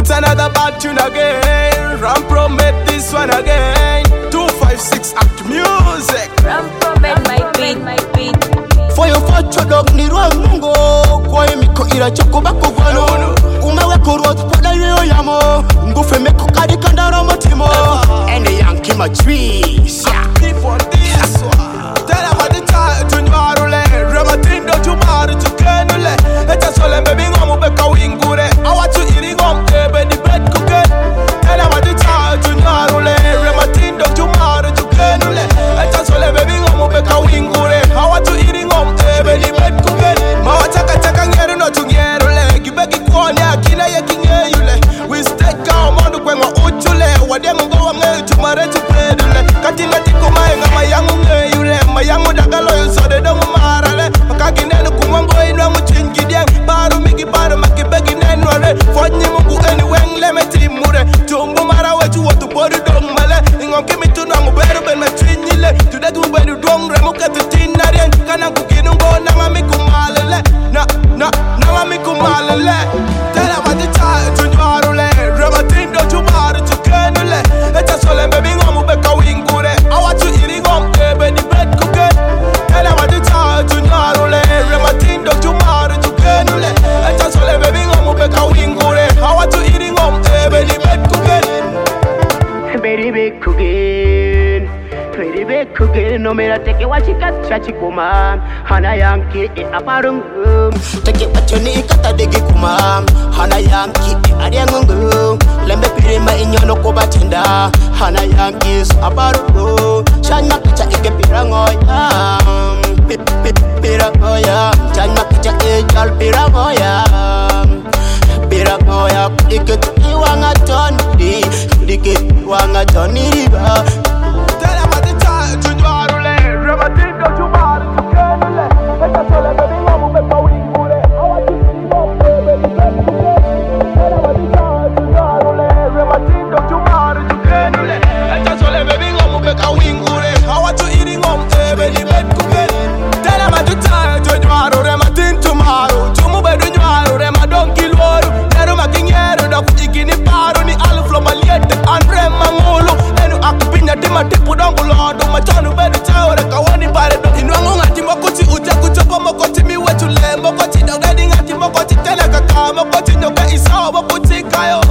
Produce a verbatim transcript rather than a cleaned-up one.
It's another bad tune again. Rampro made this one again. Two five six act music. Rampro made my beat, my beat. For your facho dog ni rungo. Kwa miko ira choko bako gwano. Umewe kurot poda yo yamo. Ngufe meko kadi kandara motimo. And the Yankee my trees. Yeah. For this one. Tell about the time to Nyarule. Ramatindo Jumaru to Kenule. Eta sole baby ngomu beka wingure. I want to eat it on baby the bed cooking. Tell about the time to Nyarule. Ramatindo Jumaru to Kenule. Eta sole baby ngomu beka wingure. I want to eat it on baby the bed cooking. Mawa chaka chaka ngeru no to Nyarule. Kibeki kwani akina ye kingeyule. We stay calm on the kwenwa uchule. Wadiangu gowa ngeyu tumare tupedule. Katina tiko maenga mayangu ngeyule. Mayangu dagalo yusode dongu marale. Makaginenu kumwango inwa mchingidiang. Baru miki baru makibegi nenwale. Fonyi mungu eni wengle metimure. Tumbu mara wechu watu bodi dong male. Ingon kimi tunangu beru ben mechinyile. Tudegi mberu dong remu katu tinarien. Kana kukinu ngo nanga miku malele. Na, na, nanga miku malele. Tela wati chae tunywarule. Ramatindo chumaru chukenule. Echa sole baby ngomu beka wingure. Awatu iri ngom ebe ni bed kuken. Tela wati chae tunywarule. Ramatindo chumaru chukenule. Echa sole baby ngomu beka wingure. Awatu iri ngom ebe ni bed kuken. Very big cooking, very big cooking. No matter take it what you got, chachi kuma. Hana Yankee e aparung. Take it what you need, kata degi kuma. Hana Yankee e ariangung. Lembe pirima inyo no koba tenda. Hana Yankee is aparung. Shanya kicha ike pirangoya. Pip pip pirangoya. Shanya kicha ejal pirangoya. Pirangoya kudiket iwanga toni. Kudiket iwanga toni riba. Tell about the time to Nyarule. Ramatindo Jumaru chukenule. Echa sole baby ngomu beka wingure. Awatu iri ngom ebe ni bed kuken. Tell about the time to Nyarule. Ramatindo Jumaru chukenule. Echa sole baby ngomu beka wingure. Awatu iri ngom ebe ni bed kuken. Tell about the time to Nyarule. Ramatinto maru. Chumu bedu Nyarule. Remadonki lworu. Teru makinyeru. Da kujikini paru. Ni aluflo maliete. Andre mangulu. Enu akupinya tima tipu dongu lodo. Machonu bedu chaore kawani pare do. Inwangu ngati mokuti ute kuchopo mokoti miwe chule. Mokoti dogedi ngati mokoti tele kaka. Mokoti nyoke isawa mokuti kayo.